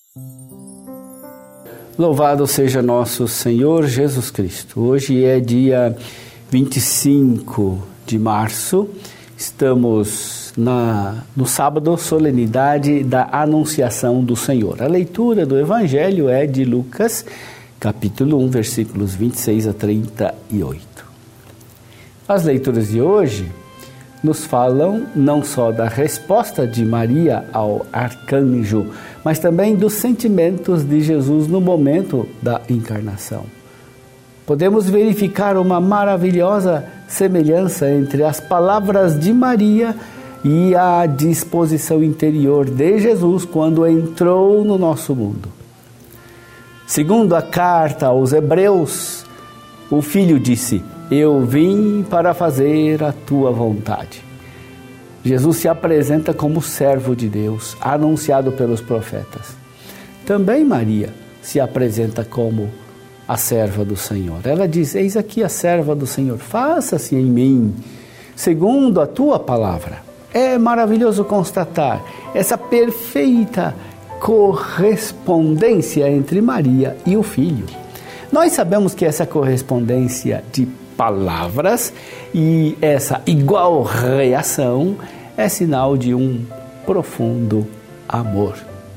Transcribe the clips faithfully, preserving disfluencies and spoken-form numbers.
Louvado seja nosso Senhor Jesus Cristo. Hoje é dia vinte e cinco de março, estamos na, no sábado, solenidade da Anunciação do Senhor. A leitura do Evangelho é de Lucas, capítulo um, versículos vinte e seis a trinta e oito. As leituras de hoje nos falam não só da resposta de Maria ao arcanjo, mas também dos sentimentos de Jesus no momento da encarnação. Podemos verificar uma maravilhosa semelhança entre as palavras de Maria e a disposição interior de Jesus quando entrou no nosso mundo. Segundo a carta aos Hebreus, o Filho disse: eu vim para fazer a tua vontade. Jesus se apresenta como servo de Deus, anunciado pelos profetas. Também Maria se apresenta como a serva do Senhor. Ela diz: eis aqui a serva do Senhor, faça-se em mim, segundo a tua palavra. É maravilhoso constatar essa perfeita correspondência entre Maria e o Filho. Nós sabemos que essa correspondência de palavras e essa igual reação é sinal de um profundo amor.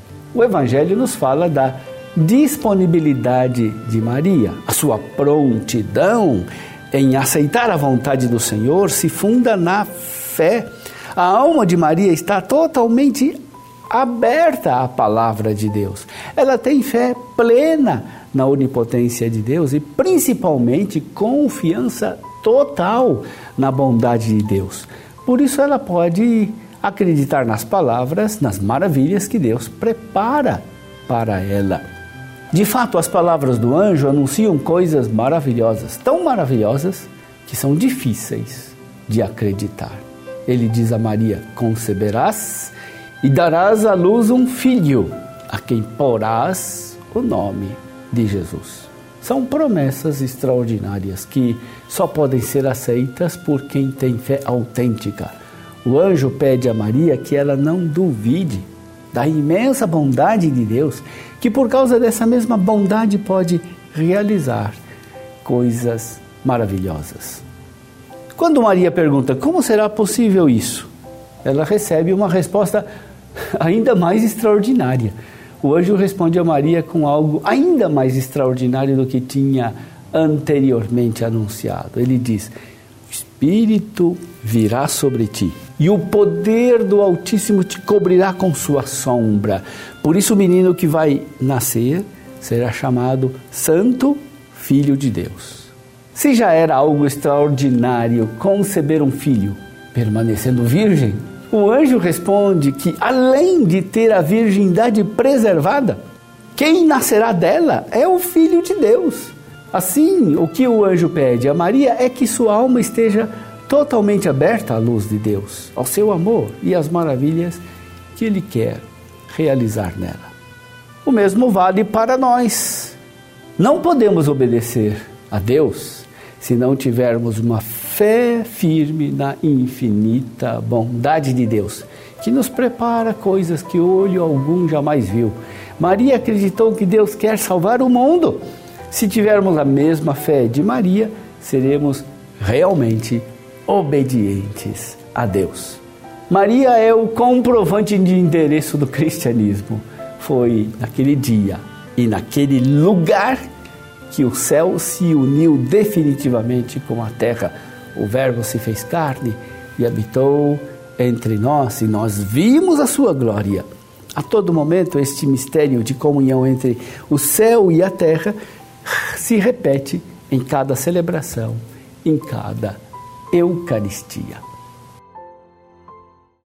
O Evangelho nos fala da disponibilidade de Maria. A sua prontidão em aceitar a vontade do Senhor se funda na fé. A alma de Maria está totalmente aberta à palavra de Deus. Ela tem fé plena na onipotência de Deus e principalmente confiança total na bondade de Deus. Por isso ela pode acreditar nas palavras, nas maravilhas que Deus prepara para ela. De fato, as palavras do anjo anunciam coisas maravilhosas, tão maravilhosas que são difíceis de acreditar. Ele diz a Maria: conceberás e darás à luz um filho, a quem porás o nome de Jesus. São promessas extraordinárias que só podem ser aceitas por quem tem fé autêntica. O anjo pede a Maria que ela não duvide da imensa bondade de Deus, que por causa dessa mesma bondade pode realizar coisas maravilhosas. Quando Maria pergunta: como será possível isso? Ela recebe uma resposta ainda mais extraordinária. O anjo responde a Maria com algo ainda mais extraordinário do que tinha anteriormente anunciado. Ele diz: o Espírito virá sobre ti e o poder do Altíssimo te cobrirá com sua sombra. Por isso o menino que vai nascer será chamado Santo Filho de Deus. Se já era algo extraordinário conceber um filho permanecendo virgem, o anjo responde que, além de ter a virgindade preservada, quem nascerá dela é o Filho de Deus. Assim, o que o anjo pede a Maria é que sua alma esteja totalmente aberta à luz de Deus, ao seu amor e às maravilhas que Ele quer realizar nela. O mesmo vale para nós. Não podemos obedecer a Deus se não tivermos uma fé firme na infinita bondade de Deus, que nos prepara coisas que olho algum jamais viu. Maria acreditou que Deus quer salvar o mundo. Se tivermos a mesma fé de Maria, seremos realmente obedientes a Deus. Maria é o comprovante de endereço do cristianismo. Foi naquele dia e naquele lugar que o céu se uniu definitivamente com a terra. O Verbo se fez carne e habitou entre nós, e nós vimos a sua glória. A todo momento, este mistério de comunhão entre o céu e a terra se repete em cada celebração, em cada Eucaristia.